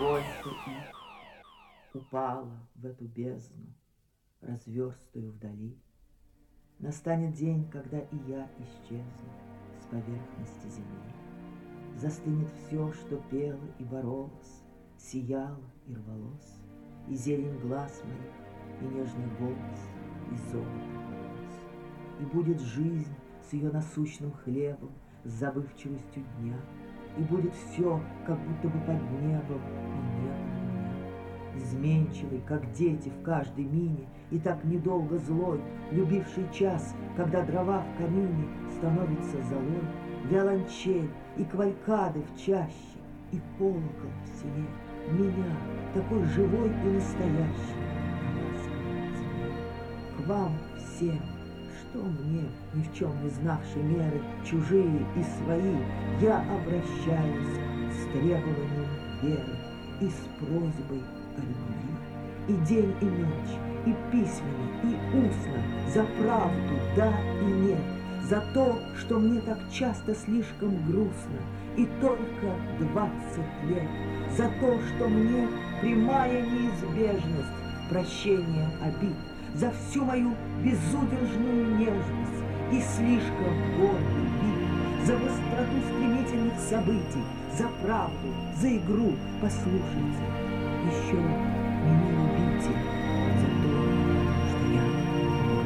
сколько их упало в эту бездну, разверстую вдали. Настанет день, когда и я исчезну с поверхности земли. Застынет все, что пело и боролось, сияло и рвалось, и зелень глаз моих, и нежный голос, и золото волос. И будет жизнь с ее насущным хлебом, с забывчивостью дня, и будет все, как будто бы под небом, и не было меня. Изменчивый, как дети в каждой мине, и так недолго злой, любивший час, когда дрова в камине становятся золой, виолончель и кавалькады в чаще, и колокол в селе, меня, такой живой и настоящий, к вам всем, что мне, ни в чем не знавшей меры, чужие и свои, я обращаюсь с требованием веры и с просьбой о любви. И день, и ночь, и письменно, и устно, за правду, да и нет, за то, что мне так часто слишком грустно, и только 20 лет, за то, что мне прямая неизбежность прощения обид, за всю мою безудержную нежность и слишком гордый вид, за быстроту стремительных событий, за правду, за игру, послушайте, еще меня любите за то, что я умру.